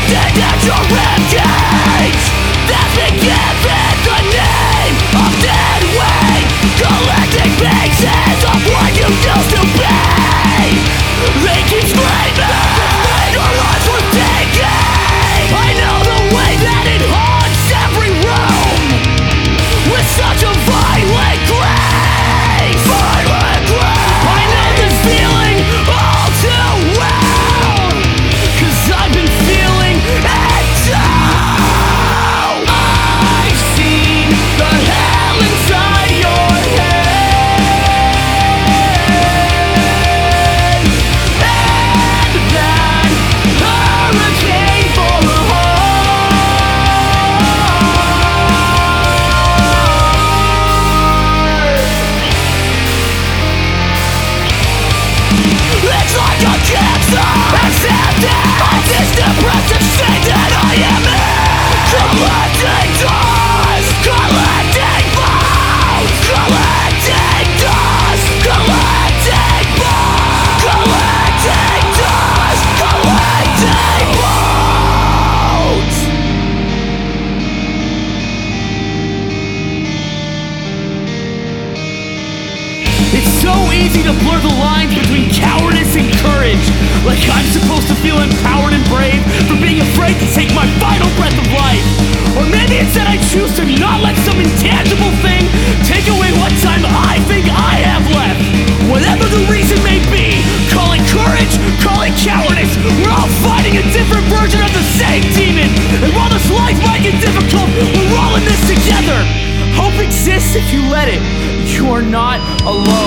Collected at your ribcage, that's been given the name of dead weight. Collecting pieces of what you used to be. They keep screaming, your lives were taken. I know the way that it haunts every room, with such a violent grace. I know this feeling all too well, 'cause I've been feeling it too. I've seen the hell inside your head, and that hurricane for a It's like a cancer, accepted of this depressive state that I am in. Collecting dust, collecting bones, collecting dust, collecting bones, collecting dust, collecting bones. It's so easy to blur the lines between cowardice and courage. Like I'm supposed to feel empowered and brave for being afraid to take my final breath of life. Or maybe it's that I choose to not let some intangible thing take away what time I think I have left. Whatever the reason may be, call it courage, call it cowardice, we're all fighting a different version of the same demon. And while this life might get difficult, we're all in this together. Hope exists if you let it. You are not alone.